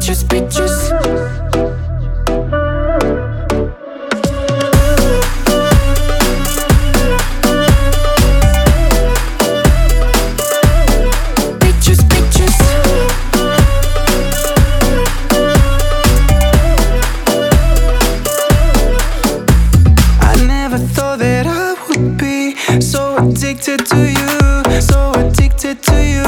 Peaches, peaches. So addicted to you, so addicted to you.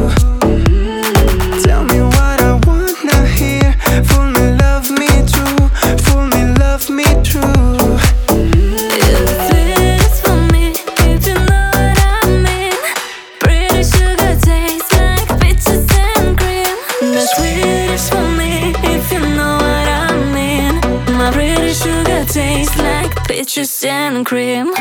Tell me what I wanna hear. Fool me, love me true. Fool me, love me true. If it's for me, if you know what I mean. Pretty sugar tastes like peaches and cream. The sweetest for me, if you know what I mean. My pretty sugar tastes like peaches and cream.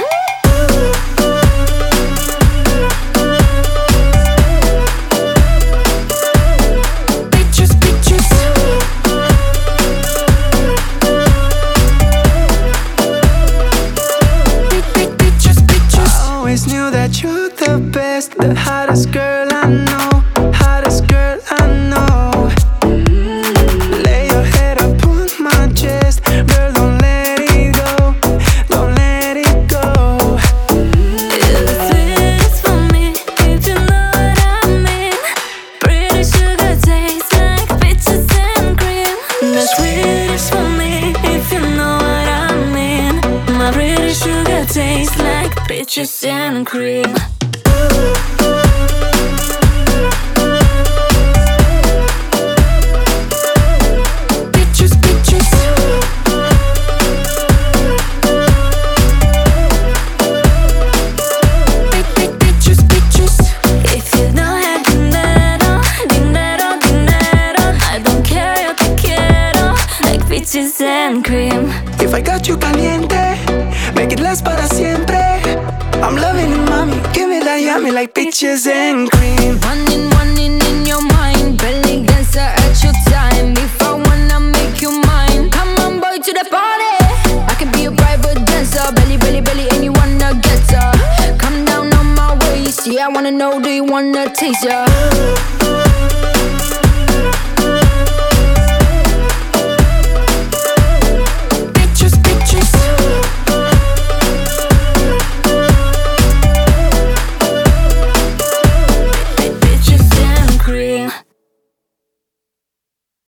Knew that you're the best, the hottest girl I know, hottest girl I know. Lay your head up on my chest, girl, don't let it go, don't let it go. If it's for me, if you know what I mean. Pretty sugar tastes like peaches and cream. The sweetest for me, if you know what I mean. My pretty sugar tastes like peaches and cream. Peaches, peaches. Peaches, peaches. If you don't have dinero, dinero, dinero, I don't care, yo te quiero like peaches and cream. If I got you caliente, make it last para siempre. I'm loving it, mommy, give me that yummy like peaches and cream. One in your mind, belly dancer at your time. If I wanna make you mine, come on boy to the party. I can be a private dancer, belly, belly, belly, and you wanna get her. Come down on my waist, yeah I wanna know, do you wanna taste her?